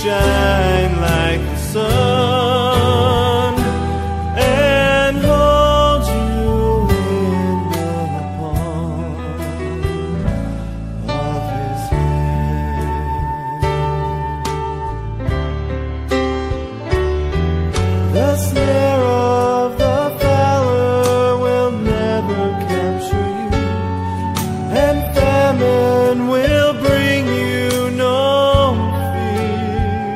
shine like the sun and hold you in the palm of his hand. The snare of the fowler will never capture you, and famine will bring you no fear.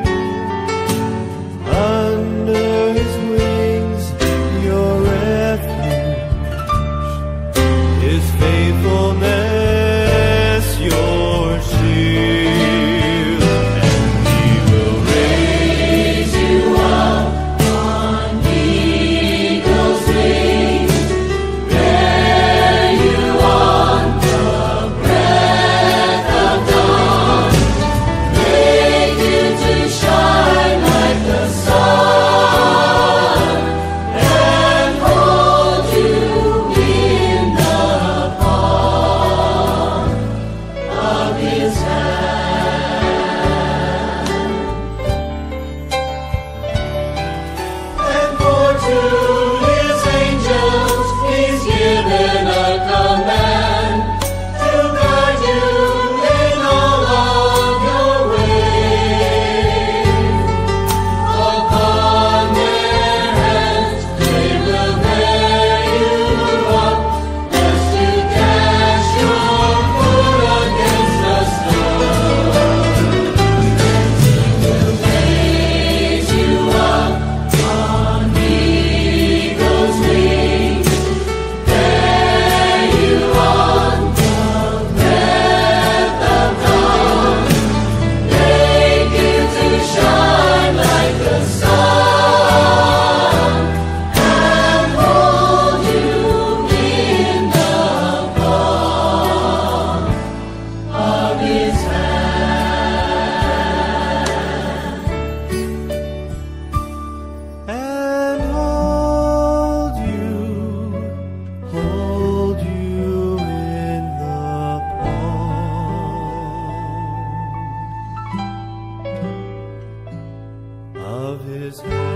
Under his wings, your refuge, his faithfulness, your shield, and he will raise you up on eagle's wings, bear you on the breath of dawn, make you to shine like the sun, and hold you in the palm of his hand. And for to his angels he's given a command to guide you in all of your ways. Upon their hands they will bear you up, lest you dash your foot against a stone. And he will raise you up on eagle's wings, bear you on the breath of dawn, make you to shine like the sun, and hold you in the palm of his hand. And hold you in the palm of his hand.